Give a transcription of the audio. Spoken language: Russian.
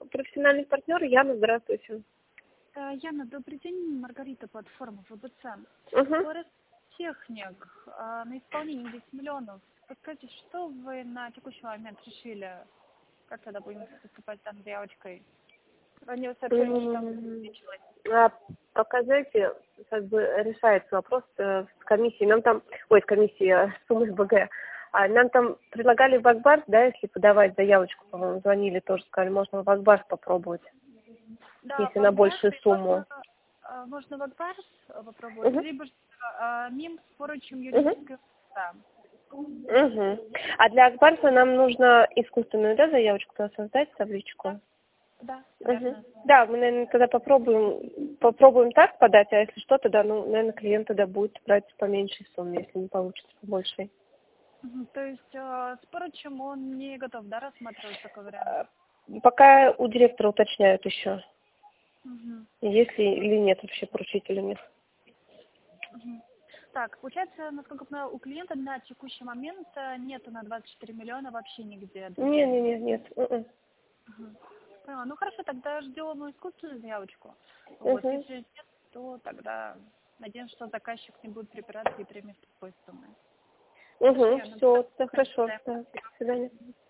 профессиональный партнер Яна, здравствуйте. Яна, добрый день. Маргарита, платформа ВБЦ. Угу. Техник на исполнение 10 миллионов. Подскажите, что вы на текущий момент решили? Как тогда будем поступать там с заявочкой? Они сообщили, что там увеличилось. Пока, знаете, как бы решается вопрос с комиссией. Нам там, с комиссией, с СБГ. Нам там предлагали в Акбарс, да, если подавать заявочку, по-моему, звонили, тоже сказали, можно в Акбарс попробовать, Да, если на большую сумму. Можно в Акбарс попробовать, либо МИМ с поручем юридического лица. А для Акбарса нам нужно искусственную, да, заявочку создать, табличку? Да, верно. Да, мы, наверное, тогда попробуем так подать, а если что, тогда, наверное, клиент тогда будет брать по меньшей сумме, если не получится по большей. То есть с поручем он не готов, да, рассматривать такой вариант? Пока у директора уточняют еще, есть ли или нет вообще поручителя нет. Так, получается, насколько я понимаю, у клиента на текущий момент нету на 24 миллиона вообще нигде. Нет. Ну хорошо, тогда ждем искусственную заявочку. Вот, если нет, то тогда надеемся, что заказчик не будет препираться и примет такой суммы. Все, хорошо. До свидания.